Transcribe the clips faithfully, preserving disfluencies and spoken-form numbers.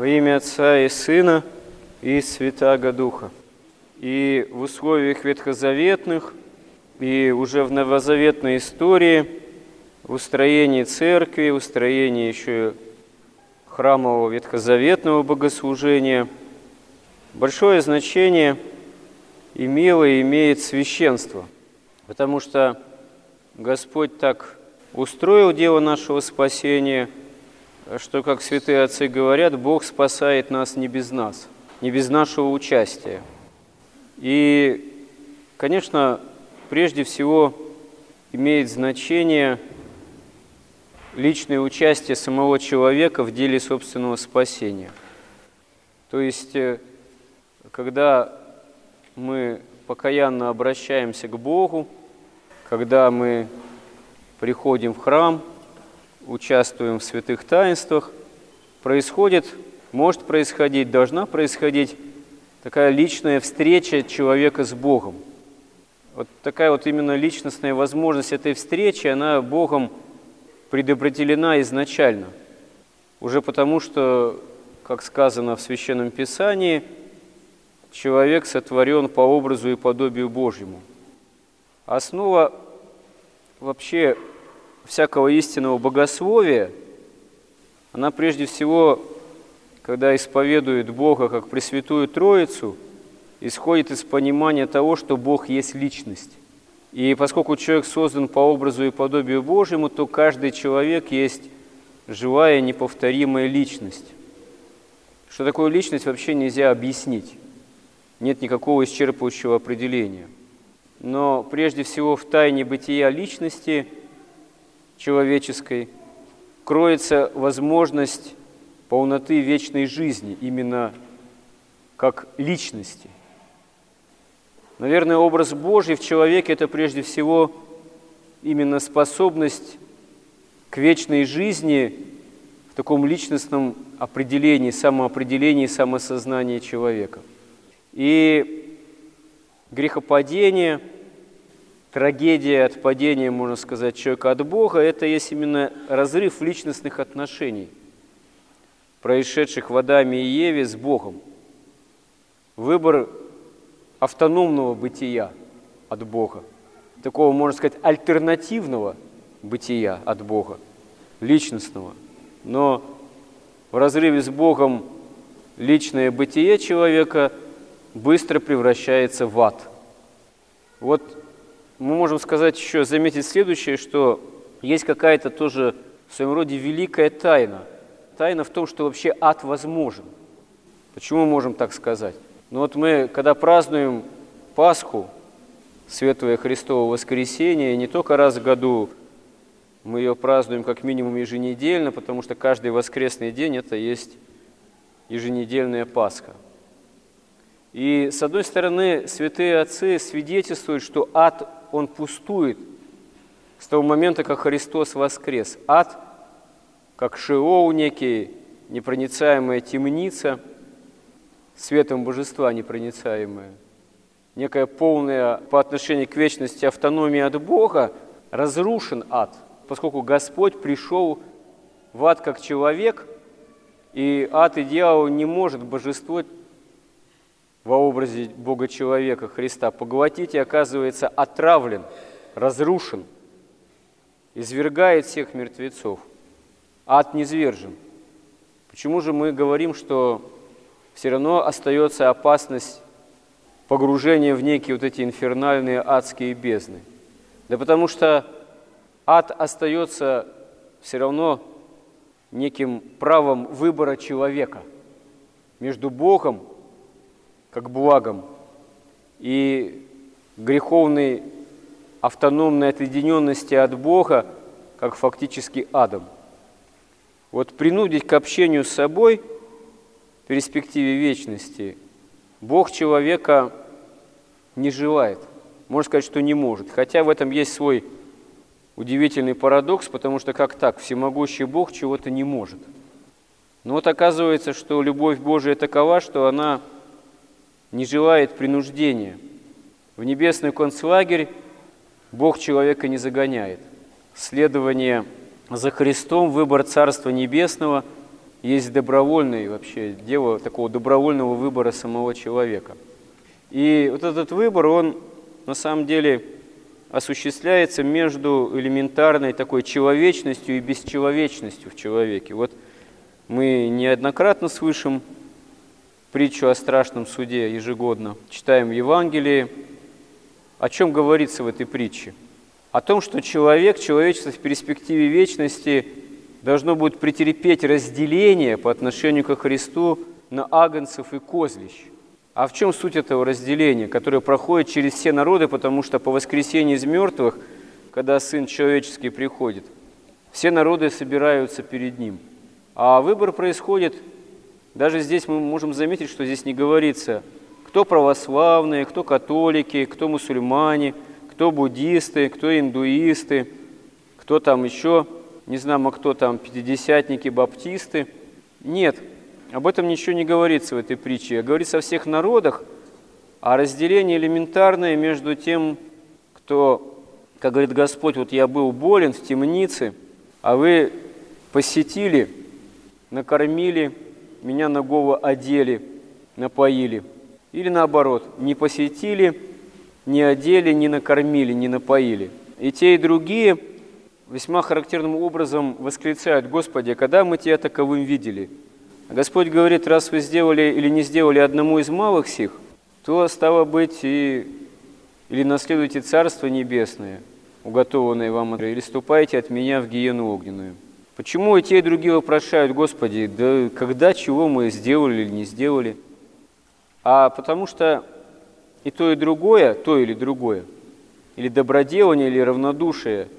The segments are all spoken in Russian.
Во имя Отца и Сына и Святаго Духа. И в условиях ветхозаветных, и уже в новозаветной истории, в устроении церкви, в устроении еще храмового ветхозаветного богослужения большое значение имело и имеет священство, потому что Господь так устроил дело нашего спасения, что, как святые отцы говорят, Бог спасает нас не без нас, не без нашего участия. И, конечно, прежде всего имеет значение личное участие самого человека в деле собственного спасения. То есть, когда мы покаянно обращаемся к Богу, когда мы приходим в храм, участвуем в святых таинствах, происходит, может происходить, должна происходить такая личная встреча человека с Богом. Вот такая вот именно личностная возможность этой встречи, она Богом предопределена изначально. Уже потому, что, как сказано в Священном Писании, человек сотворен по образу и подобию Божьему. Основа вообще всякого истинного богословия, она прежде всего, когда исповедует Бога как Пресвятую Троицу, исходит из понимания того, что Бог есть личность. И поскольку человек создан по образу и подобию Божьему, то каждый человек есть живая, неповторимая личность. Что такое личность, вообще нельзя объяснить. Нет никакого исчерпывающего определения. Но прежде всего в тайне бытия личности человеческой кроется возможность полноты вечной жизни, именно как личности. Наверное, образ Божий в человеке – это прежде всего именно способность к вечной жизни в таком личностном определении, самоопределении, самосознании человека. И грехопадение, трагедия отпадения, можно сказать, человека от Бога – это есть именно разрыв личностных отношений, происшедших в Адаме и Еве с Богом. Выбор автономного бытия от Бога, такого, можно сказать, альтернативного бытия от Бога, личностного. Но в разрыве с Богом личное бытие человека быстро превращается в ад. Вот мы можем сказать еще, заметить следующее, что есть какая-то тоже в своем роде великая тайна. Тайна в том, что вообще ад возможен. Почему мы можем так сказать? Ну вот мы, когда празднуем Пасху, Светлое Христово воскресение, не только раз в году, мы ее празднуем как минимум еженедельно, потому что каждый воскресный день – это есть еженедельная Пасха. И, с одной стороны, святые отцы свидетельствуют, что ад, он пустует с того момента, как Христос воскрес. Ад, как Шеол некий, непроницаемая темница, светом божества непроницаемая, некая полная по отношению к вечности автономия от Бога, разрушен ад, поскольку Господь пришел в ад как человек, и ад и дьявол не может божество во образе Бога-человека Христа поглотить, и, оказывается, отравлен, разрушен, извергает всех мертвецов. Ад низвержен. Почему же мы говорим, что все равно остается опасность погружения в некие вот эти инфернальные адские бездны? Да потому что ад остается все равно неким правом выбора человека между Богом, как благом, и греховной автономной отъединенности от Бога, как фактически адом. Вот принудить к общению с собой в перспективе вечности Бог человека не желает. Можно сказать, что не может. Хотя в этом есть свой удивительный парадокс, потому что как так? Всемогущий Бог чего-то не может. Но вот оказывается, что любовь Божия такова, что она не желает принуждения. В небесный концлагерь Бог человека не загоняет. Следование за Христом, выбор Царства Небесного есть добровольное вообще дело такого добровольного выбора самого человека. И вот этот выбор, он на самом деле осуществляется между элементарной такой человечностью и бесчеловечностью в человеке. Вот мы неоднократно слышим притчу о страшном суде ежегодно, читаем в Евангелии. О чем говорится в этой притче? О том, что человек, человечество в перспективе вечности должно будет претерпеть разделение по отношению ко Христу на агнцев и козлищ. А в чем суть этого разделения, которое проходит через все народы, потому что по воскресении из мертвых, когда Сын Человеческий приходит, все народы собираются перед Ним. А выбор происходит, даже здесь мы можем заметить, что здесь не говорится, кто православные, кто католики, кто мусульмане, кто буддисты, кто индуисты, кто там еще, не знаю, а кто там, пятидесятники, баптисты. Нет, об этом ничего не говорится в этой притче. Говорится о всех народах, о разделении элементарное между тем, кто, как говорит Господь, вот я был болен в темнице, а вы посетили, накормили, меня нагого одели, напоили. Или наоборот, не посетили, не одели, не накормили, не напоили. И те, и другие весьма характерным образом восклицают: «Господи, когда мы Тебя таковым видели?» А Господь говорит: раз вы сделали или не сделали одному из малых сих, то, стало быть, и, или наследуйте Царство Небесное, уготованное вам, или ступайте от Меня в гиену огненную. Почему и те, и другие вопрошают: Господи, да когда, чего мы сделали или не сделали? А потому что и то, и другое, то или другое, или доброделание, или равнодушие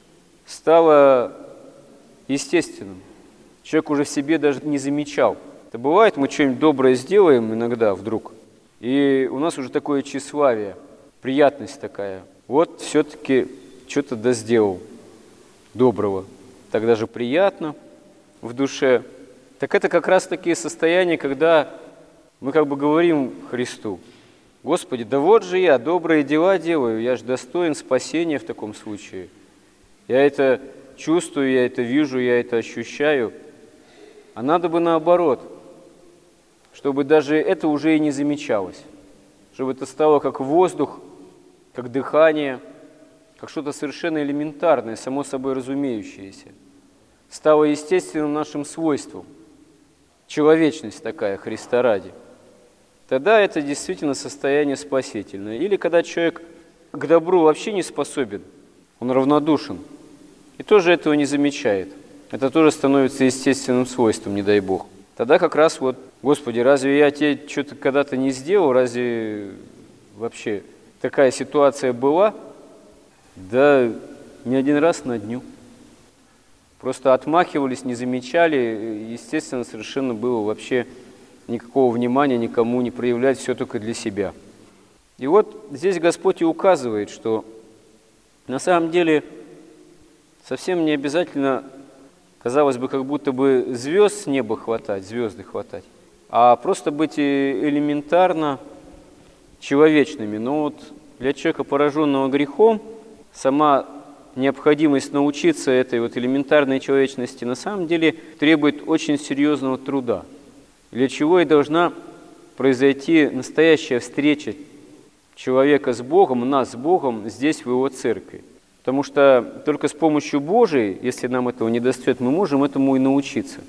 стало естественным. Человек уже в себе даже не замечал. Это бывает, мы что-нибудь доброе сделаем иногда вдруг, и у нас уже такое тщеславие, приятность такая. Вот все-таки что-то да сделал доброго. Так даже приятно в душе. Так это как раз такие состояния, когда мы как бы говорим Христу: Господи, да вот же я добрые дела делаю, я же достоин спасения в таком случае. Я это чувствую, я это вижу, я это ощущаю. А надо бы наоборот, чтобы даже это уже и не замечалось, чтобы это стало как воздух, как дыхание, как что-то совершенно элементарное, само собой разумеющееся, стало естественным нашим свойством, человечность такая Христа ради. Тогда это действительно состояние спасительное. Или когда человек к добру вообще не способен, он равнодушен, и тоже этого не замечает. Это тоже становится естественным свойством, не дай Бог. Тогда как раз вот: Господи, разве я тебе что-то когда-то не сделал? Разве вообще такая ситуация была? Да не один раз на дню. Просто отмахивались, не замечали. Естественно, совершенно было вообще никакого внимания никому не проявлять, все только для себя. И вот здесь Господь и указывает, что на самом деле совсем не обязательно, казалось бы, как будто бы звезд с неба хватать, звезды хватать, а просто быть элементарно человечными. Но вот для человека, пораженного грехом, сама необходимость научиться этой вот элементарной человечности на самом деле требует очень серьезного труда, для чего и должна произойти настоящая встреча человека с Богом, нас с Богом здесь, в Его церкви. Потому что только с помощью Божией, если нам этого не достает, мы можем этому и научиться.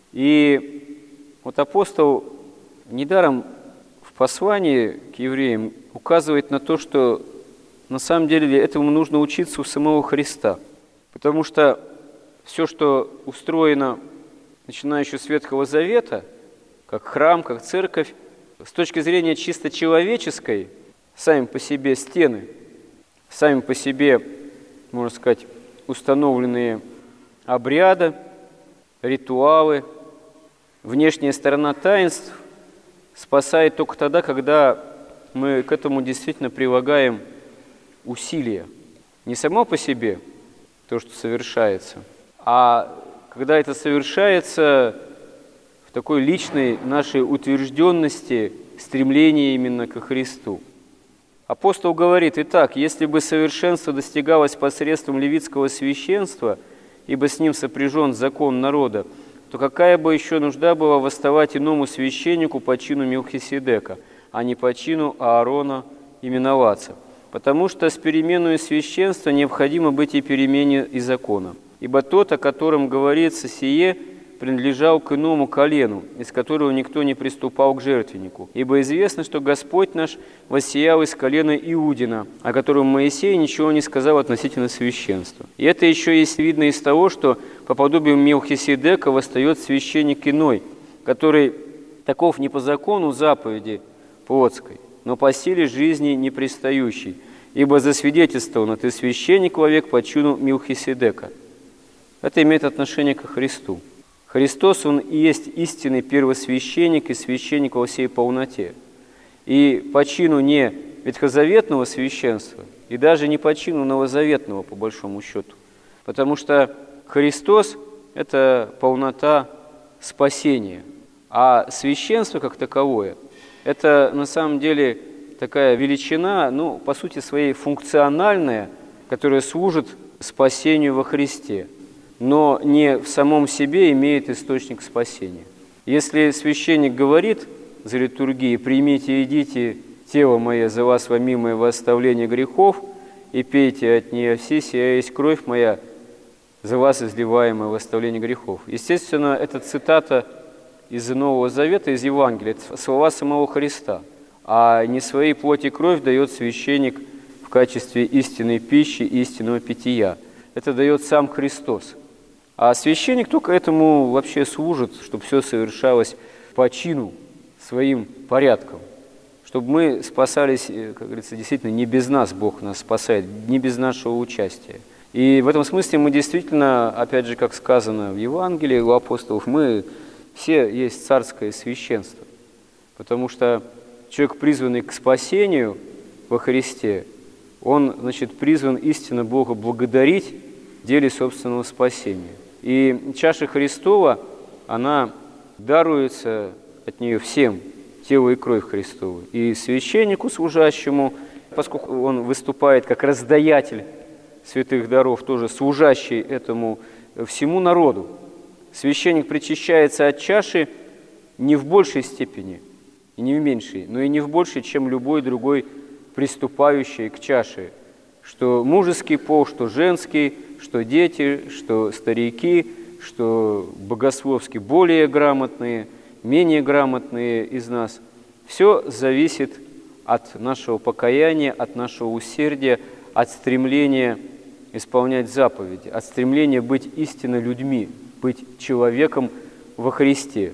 И вот апостол недаром в послании к евреям указывает на то, что на самом деле этому нужно учиться у самого Христа. Потому что все, что устроено, начиная еще с Ветхого Завета, как храм, как церковь, с точки зрения чисто человеческой, сами по себе стены, сами по себе, можно сказать, установленные обряды, ритуалы, внешняя сторона таинств спасает только тогда, когда мы к этому действительно прилагаем усилия. Не само по себе то, что совершается, а когда это совершается в такой личной нашей утвержденности, стремлении именно ко Христу. Апостол говорит: «Итак, если бы совершенство достигалось посредством левитского священства, ибо с ним сопряжен закон народа, то какая бы еще нужда была восставать иному священнику по чину Мелхиседека, а не по чину Аарона именоваться? Потому что с переменою священства необходимо быть и перемене и закона. Ибо тот, о котором говорится сие, принадлежал к иному колену, из которого никто не приступал к жертвеннику. Ибо известно, что Господь наш воссиял из колена Иудина, о котором Моисей ничего не сказал относительно священства. И это еще есть видно из того, что по подобию Мелхиседека восстает священник иной, который таков не по закону заповеди плотской, но по силе жизни непристающей, ибо засвидетельствовано: «Ты священник вовек по чину Мелхиседека». Это имеет отношение ко Христу. Христос, Он и есть истинный первосвященник и священник во всей полноте. И по чину не ветхозаветного священства, и даже не по чину новозаветного, по большому счету. Потому что Христос – это полнота спасения, а священство как таковое – это на самом деле такая величина, ну, по сути своей функциональная, которая служит спасению во Христе, но не в самом себе имеет источник спасения. Если священник говорит за литургией: «Примите и едите тело мое за вас ломимое во оставление грехов, и пейте от нее все, сия есть кровь моя, за вас изливаемая в оставление грехов». Естественно, это цитата из Нового Завета, из Евангелия, это слова самого Христа, а не своей плоти и кровь дает священник в качестве истинной пищи, истинного питья. Это дает сам Христос. А священник только этому вообще служит, чтобы все совершалось по чину, своим порядком, чтобы мы спасались, как говорится, действительно не без нас Бог нас спасает, не без нашего участия. И в этом смысле мы действительно, опять же, как сказано в Евангелии у апостолов, мы все есть царское священство, потому что человек, призванный к спасению во Христе, он, значит, призван истинно Бога благодарить в деле собственного спасения. И чаша Христова, она даруется от нее всем, тело и кровь Христову. И священнику служащему, поскольку он выступает как раздаятель святых даров, тоже служащий этому всему народу, священник причащается от чаши не в большей степени, и не в меньшей, но и не в большей, чем любой другой приступающий к чаше, что мужеский пол, что женский, что дети, что старики, что богословски более грамотные, менее грамотные из нас. Все зависит от нашего покаяния, от нашего усердия, от стремления исполнять заповеди, от стремления быть истинно людьми, быть человеком во Христе.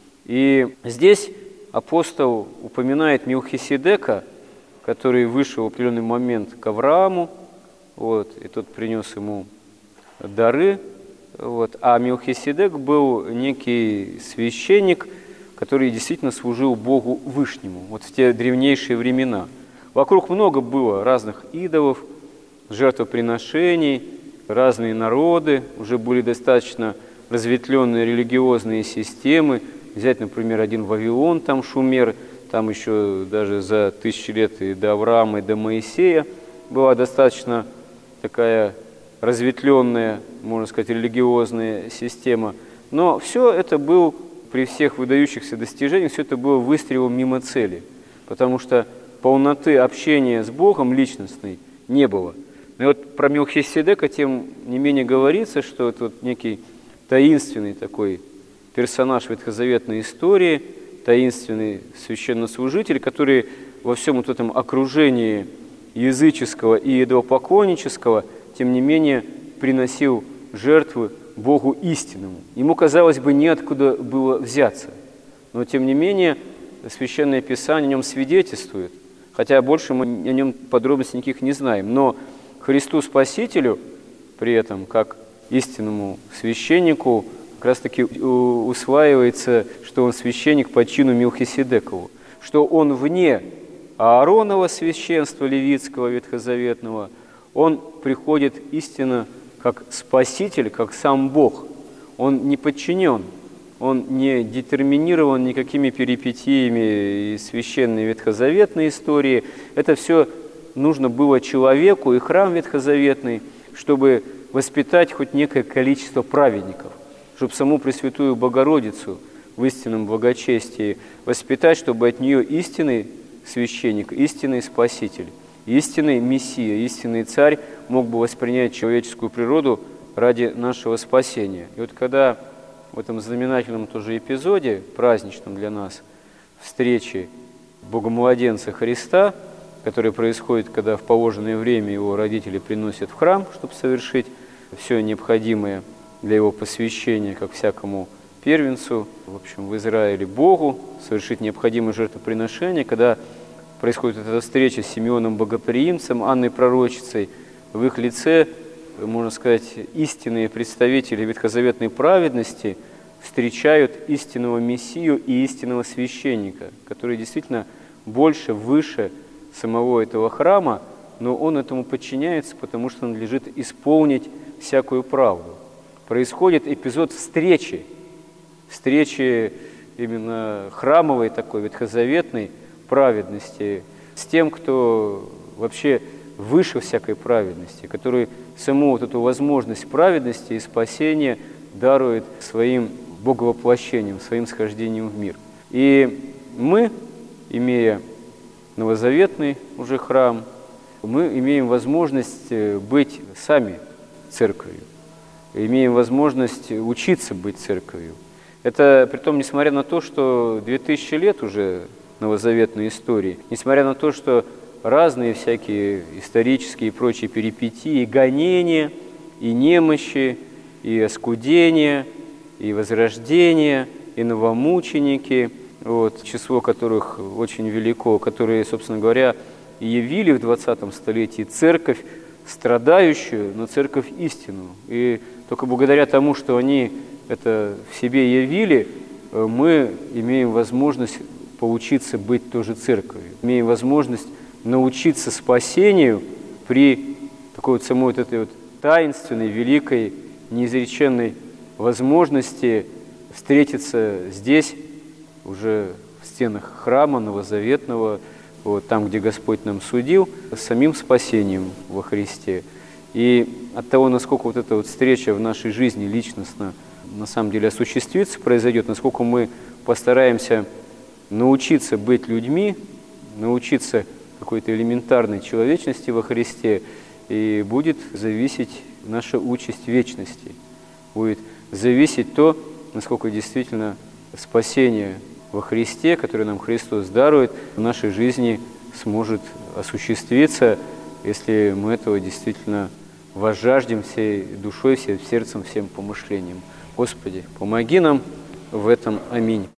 И здесь апостол упоминает Мелхиседека, который вышел в определенный момент к Аврааму, вот, и тот принес ему дары. Вот. А Мелхиседек был некий священник, который действительно служил Богу Вышнему, вот в те древнейшие времена. Вокруг много было разных идолов, жертвоприношений, разные народы, уже были достаточно разветвленные религиозные системы. Взять, например, один Вавилон, там Шумер, там еще даже за тысячи лет и до Авраама, и до Моисея была достаточно такая разветвленная, можно сказать, религиозная система. Но все это было, при всех выдающихся достижениях, все это было выстрелом мимо цели, потому что полноты общения с Богом личностной не было. И вот про Мелхиседека тем не менее говорится, что это вот некий таинственный такой персонаж ветхозаветной истории, таинственный священнослужитель, который во всем вот этом окружении языческого и идолопоклоннического, тем не менее, приносил жертвы Богу истинному. Ему, казалось бы, неоткуда было взяться. Но, тем не менее, Священное Писание о нем свидетельствует, хотя больше мы о нем подробностей никаких не знаем. Но Христу Спасителю при этом, как истинному священнику, как раз таки усваивается, что он священник по чину Мелхиседекову, что он вне Ааронова священства левитского, ветхозаветного, он приходит истинно как Спаситель, как сам Бог. Он не подчинен, он не детерминирован никакими перипетиями и священной ветхозаветной истории. Это все нужно было человеку и храм ветхозаветный, чтобы воспитать хоть некое количество праведников, чтобы саму Пресвятую Богородицу в истинном благочестии воспитать, чтобы от нее истинный священник, истинный Спаситель, истинный Мессия, истинный Царь мог бы воспринять человеческую природу ради нашего спасения. И вот когда в этом знаменательном тоже эпизоде, праздничном для нас, встречи Богомладенца Христа, который происходит, когда в положенное время его родители приносят в храм, чтобы совершить все необходимое для его посвящения, как всякому первенцу, в общем, в Израиле Богу, совершить необходимое жертвоприношение, когда происходит эта встреча с Симеоном Богоприимцем, Анной Пророчицей, в их лице, можно сказать, истинные представители ветхозаветной праведности встречают истинного Мессию и истинного священника, который действительно больше, выше самого этого храма, но он этому подчиняется, потому что он надлежит исполнить всякую правду. Происходит эпизод встречи, встречи именно храмовой такой, ветхозаветной праведности с тем, кто вообще выше всякой праведности, который саму вот эту возможность праведности и спасения дарует своим боговоплощением, своим схождением в мир. И мы, имея новозаветный уже храм, мы имеем возможность быть сами церковью, имеем возможность учиться быть церковью. Это притом несмотря на то, что две тысячи лет уже новозаветной истории, несмотря на то, что разные всякие исторические и прочие перипетии, гонения, и немощи, и оскудения, и возрождения, и новомученики, вот, число которых очень велико, которые, собственно говоря, явили в двадцатом столетии церковь страдающую, но церковь истинную. И только благодаря тому, что они это в себе явили, мы имеем возможность поучиться быть тоже церковью, имеем возможность научиться спасению при такой вот самой вот этой вот таинственной, великой, неизреченной возможности встретиться здесь, уже в стенах храма новозаветного, вот, там, где Господь нам судил, с самим спасением во Христе. И от того, насколько вот эта вот встреча в нашей жизни личностно на самом деле осуществится, произойдет, насколько мы постараемся научиться быть людьми, научиться какой-то элементарной человечности во Христе, и будет зависеть наша участь вечности. Будет зависеть то, насколько действительно спасение во Христе, которое нам Христос дарует, в нашей жизни сможет осуществиться, если мы этого действительно возжаждем всей душой, всем сердцем, всем помышлением. Господи, помоги нам в этом. Аминь.